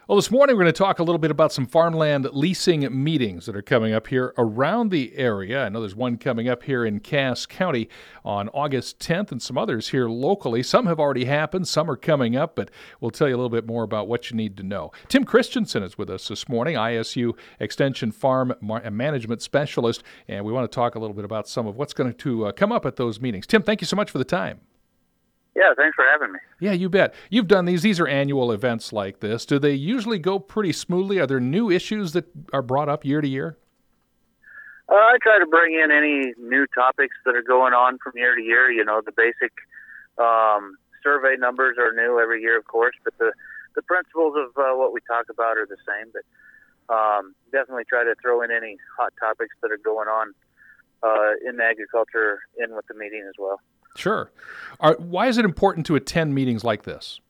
Well, this morning we're going to talk a little bit about some farmland leasing meetings that are coming up here around the area. I know there's one coming up here in Cass County on August 10th and some others here locally. Some have already happened, some are coming up, but we'll tell you a little bit more about what you need to know. Tim Christensen is with us this morning, ISU Extension Farm Management Specialist, and we want to talk a little bit about some of what's going to come up at those meetings. Tim, thank you so much for the time. Yeah, thanks for having me. Yeah, you bet. You've done these. These are annual events like this. Do they usually go pretty smoothly? Are there new issues that are brought up year to year? I try to bring in any new topics that are going on from year to year. You know, the basic survey numbers are new every year, of course, but the principles of what we talk about are the same. But definitely try to throw in any hot topics that are going on in agriculture in with the meeting as well. Sure. Why is it important to attend meetings like this?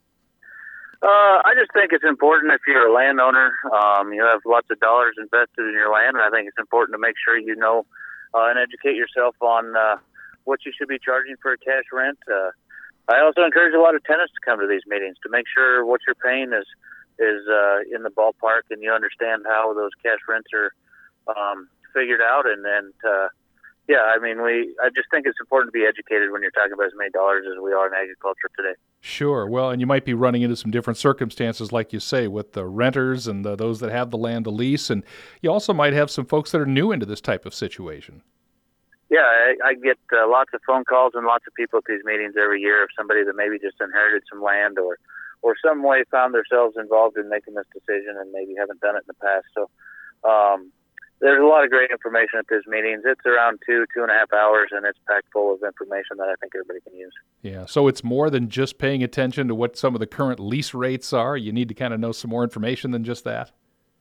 I just think it's important if you're a landowner, you have lots of dollars invested in your land, and I think it's important to make sure you know and educate yourself on what you should be charging for a cash rent. I also encourage a lot of tenants to come to these meetings to make sure what you're paying is in the ballpark and you understand how those cash rents are figured out, yeah, I mean, I just think it's important to be educated when you're talking about as many dollars as we are in agriculture today. Sure. Well, and you might be running into some different circumstances, like you say, with the renters and those that have the land to lease. And you also might have some folks that are new into this type of situation. Yeah, I get lots of phone calls and lots of people at these meetings every year of somebody that maybe just inherited some land or some way found themselves involved in making this decision and maybe haven't done it in the past. So, there's a lot of great information at these meetings. It's around 2.5 hours, and it's packed full of information that I think everybody can use. Yeah, so it's more than just paying attention to what some of the current lease rates are. You need to kind of know some more information than just that.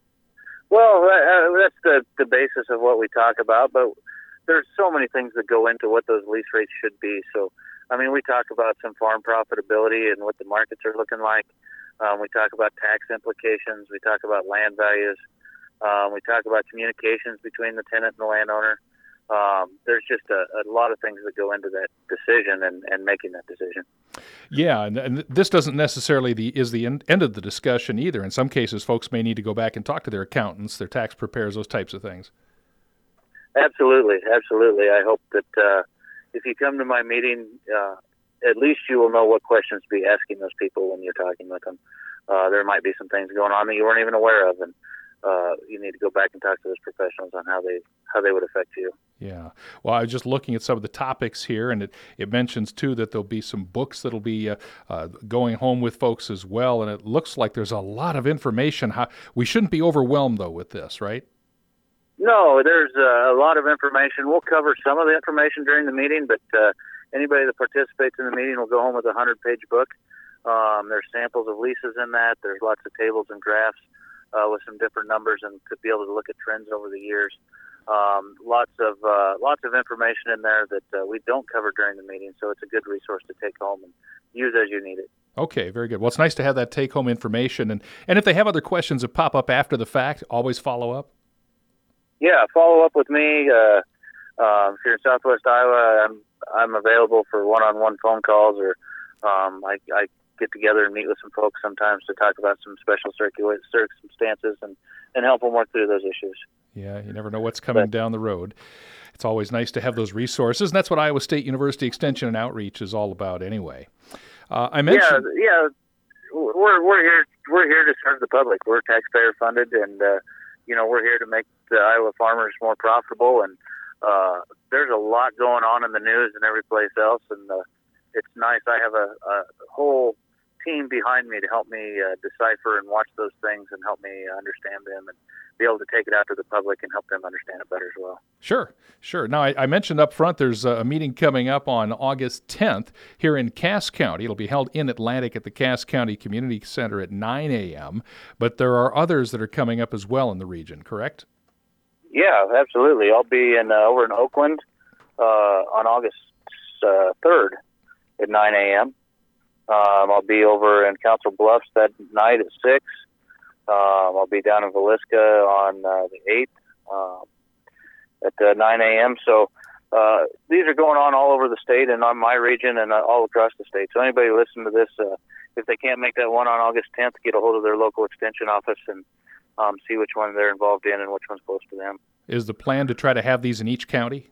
Well, that's the basis of what we talk about, but there's so many things that go into what those lease rates should be. So, I mean, we talk about some farm profitability and what the markets are looking like. We talk about tax implications. We talk about land values. We talk about communications between the tenant and the landowner. There's just a lot of things that go into that decision and making that decision. Yeah, and this doesn't necessarily is the end of the discussion either. In some cases, folks may need to go back and talk to their accountants, their tax preparers, those types of things. Absolutely, absolutely. I hope that if you come to my meeting, at least you will know what questions to be asking those people when you're talking with them. There might be some things going on that you weren't even aware of, and you need to go back and talk to those professionals on how they would affect you. Yeah. Well, I was just looking at some of the topics here, and it mentions, too, that there'll be some books that'll be going home with folks as well, and it looks like there's a lot of information. We shouldn't be overwhelmed, though, with this, right? No, there's a lot of information. We'll cover some of the information during the meeting, but anybody that participates in the meeting will go home with a 100-page book. There's samples of leases in that. There's lots of tables and graphs with some different numbers and to be able to look at trends over the years. Lots of information in there that we don't cover during the meeting, so it's a good resource to take home and use as you need it. Okay, very good. Well, it's nice to have that take-home information, and if they have other questions that pop up after the fact, always follow up. Yeah, follow up with me. If you're in Southwest Iowa, I'm available for one-on-one phone calls, or I get together and meet with some folks sometimes to talk about some special circumstances and help them work through those issues. Yeah, you never know what's coming down the road. It's always nice to have those resources, and that's what Iowa State University Extension and Outreach is all about anyway. I mentioned... Yeah, we're here to serve the public. We're taxpayer funded, and we're here to make the Iowa farmers more profitable, and there's a lot going on in the news and every place else, and it's nice. I have a whole team behind me to help me decipher and watch those things and help me understand them and be able to take it out to the public and help them understand it better as well. Sure. Now, I mentioned up front there's a meeting coming up on August 10th here in Cass County. It'll be held in Atlantic at the Cass County Community Center at 9 a.m., but there are others that are coming up as well in the region, correct? Yeah, absolutely. I'll be over in Oakland on August 3rd at 9 a.m. I'll be over in Council Bluffs that night at 6. I'll be down in Villisca on the 8th at 9 a.m. So these are going on all over the state and on my region and all across the state. So anybody listening to this, if they can't make that one on August 10th, get a hold of their local extension office and see which one they're involved in and which one's close to them. Is the plan to try to have these in each county?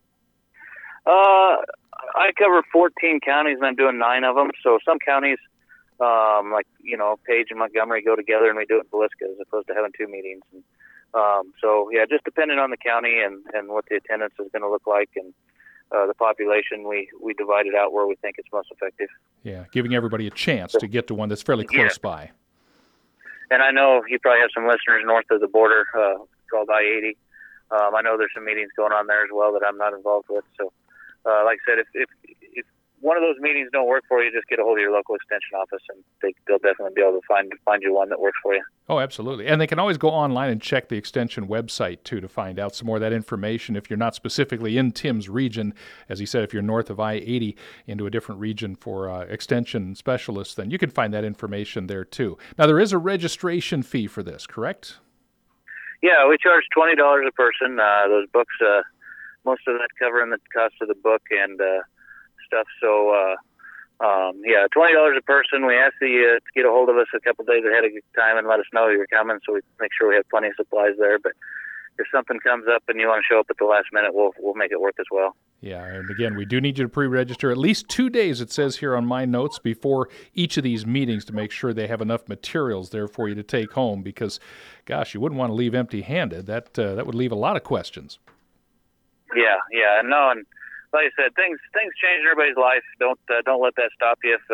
I cover 14 counties, and I'm doing 9 of them. So some counties, like, Page and Montgomery go together, and we do it in Villisca as opposed to having 2 meetings. And, just depending on the county and what the attendance is going to look like and the population, we divide it out where we think it's most effective. Yeah, giving everybody a chance to get to one that's fairly close by. And I know you probably have some listeners north of the border called I-80. I know there's some meetings going on there as well that I'm not involved with. So, like I said, if one of those meetings don't work for you, just get a hold of your local extension office, and they'll definitely be able to find you one that works for you. Oh, absolutely. And they can always go online and check the extension website, too, to find out some more of that information. If you're not specifically in Tim's region, as he said, if you're north of I-80 into a different region for extension specialists, then you can find that information there, too. Now, there is a registration fee for this, correct? Yeah, we charge $20 a person. Those books, most of that covering the cost of the book and stuff. So, $20 a person. We ask you to get a hold of us a couple days ahead of time and let us know you're coming, so we make sure we have plenty of supplies there. But if something comes up and you want to show up at the last minute, we'll make it work as well. Yeah, and again, we do need you to pre-register at least 2 days, it says here on my notes, before each of these meetings to make sure they have enough materials there for you to take home because, gosh, you wouldn't want to leave empty-handed. That would leave a lot of questions. Yeah, and like I said, things change in everybody's life. Don't let that stop you. If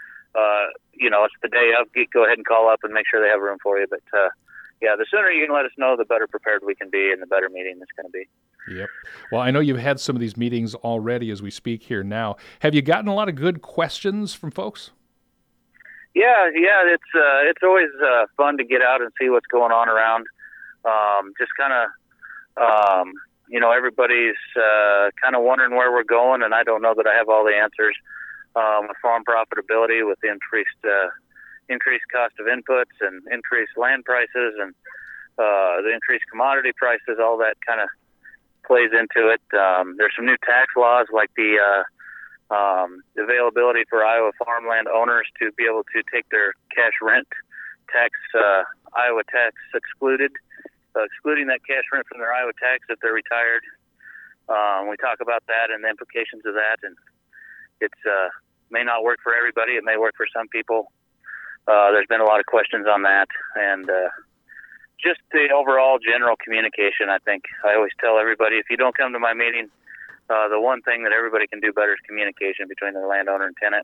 it's the day of, go ahead and call up and make sure they have room for you. But the sooner you can let us know, the better prepared we can be, and the better meeting it's going to be. Yep. Well, I know you've had some of these meetings already as we speak here now. Have you gotten a lot of good questions from folks? Yeah. It's always fun to get out and see what's going on around. Just kind of. Everybody's kind of wondering where we're going, and I don't know that I have all the answers. With farm profitability, with the increased cost of inputs and increased land prices and the increased commodity prices, all that kind of plays into it. There's some new tax laws like the availability for Iowa farmland owners to be able to take their cash rent tax, Iowa tax excluding that cash rent from their Iowa tax if they're retired. We talk about that and the implications of that, and it's may not work for everybody. It may work for some people. There's been a lot of questions on that, and just the overall general communication. I think I always tell everybody, if you don't come to my meeting, the one thing that everybody can do better is communication between the landowner and tenant.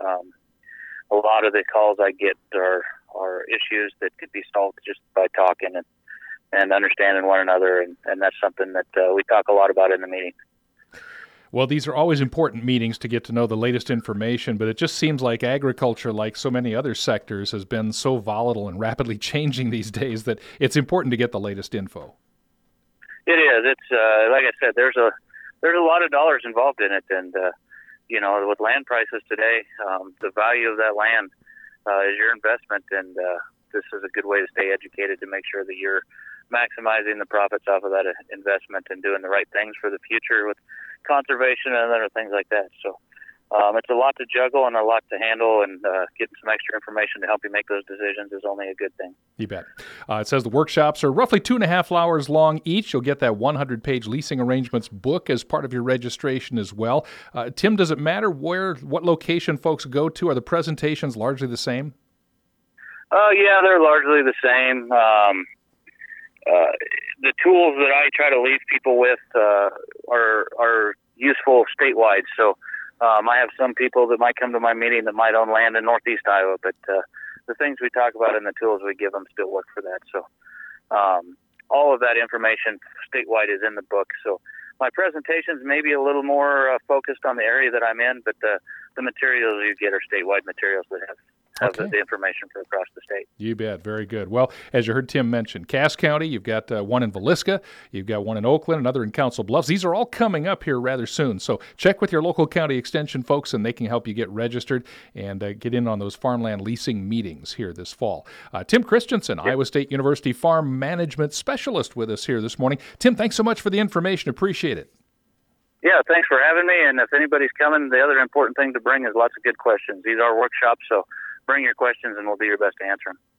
A lot of the calls I get are issues that could be solved just by talking and understanding one another, and that's something that we talk a lot about in the meeting. Well, these are always important meetings to get to know the latest information, but it just seems like agriculture, like so many other sectors, has been so volatile and rapidly changing these days that it's important to get the latest info. It is. It's like I said, there's a lot of dollars involved in it, and with land prices today, the value of that land is your investment, and this is a good way to stay educated to make sure that you're maximizing the profits off of that investment and doing the right things for the future with conservation and other things like that. So it's a lot to juggle and a lot to handle, and getting some extra information to help you make those decisions is only a good thing. You bet. It says the workshops are roughly 2.5 hours long each. You'll get that 100-page leasing arrangements book as part of your registration as well. Tim, does it matter what location folks go to? Are the presentations largely the same? Yeah, they're largely the same. The tools that I try to leave people with are useful statewide. So I have some people that might come to my meeting that might own land in northeast Iowa, but the things we talk about and the tools we give them still work for that. So all of that information statewide is in the book. So my presentations may be a little more focused on the area that I'm in, but the materials you get are statewide materials that have the information for across the state. You bet. Very good. Well, as you heard Tim mention, Cass County, you've got one in Villisca, you've got one in Oakland, another in Council Bluffs. These are all coming up here rather soon. So check with your local county extension folks, and they can help you get registered and get in on those farmland leasing meetings here this fall. Tim Christensen, Iowa State University Farm Management Specialist, with us here this morning. Tim, thanks so much for the information. Appreciate it. Yeah, thanks for having me. And if anybody's coming, the other important thing to bring is lots of good questions. These are workshops, so bring your questions, and we'll do your best to answer them.